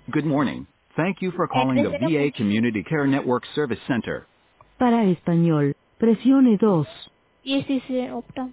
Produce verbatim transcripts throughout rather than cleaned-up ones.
Good morning. Thank you for calling the Address era V A mucho. Community Care Network Service Center. Para español, presione dos. Yes, yes, yes, opta.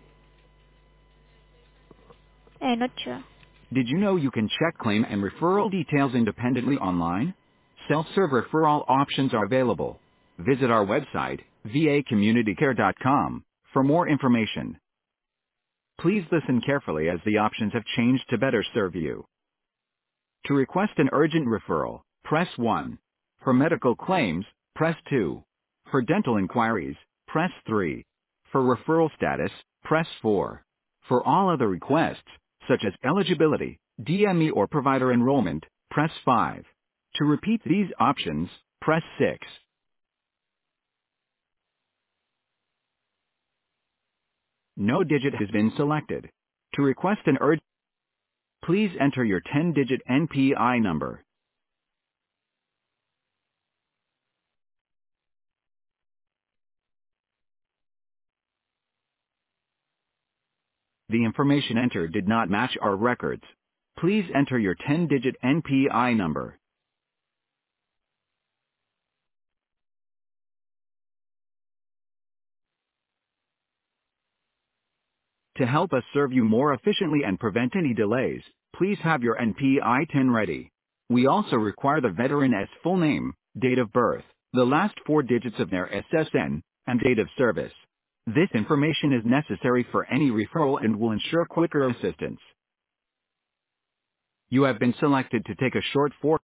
Eh, not sure. Did you know you can check claim and referral details independently online? Self-serve referral options are available. Visit our website, v a community care dot com, for more information. Please listen carefully as the options have changed to better serve you. To request an urgent referral, press one. For medical claims, press two. For dental inquiries, press three. For referral status, press four. For all other requests, such as eligibility, D M E or provider enrollment, press five. To repeat these options, press six. No digit has been selected. To request an urgent, please enter your ten-digit N P I number. The information entered did not match our records. Please enter your ten-digit N P I number. To help us serve you more efficiently and prevent any delays, please have your N P I T I N ready. We also require the veteran's full name, date of birth, the last four digits of their S S N, and date of service. This information is necessary for any referral and will ensure quicker assistance. You have been selected to take a short four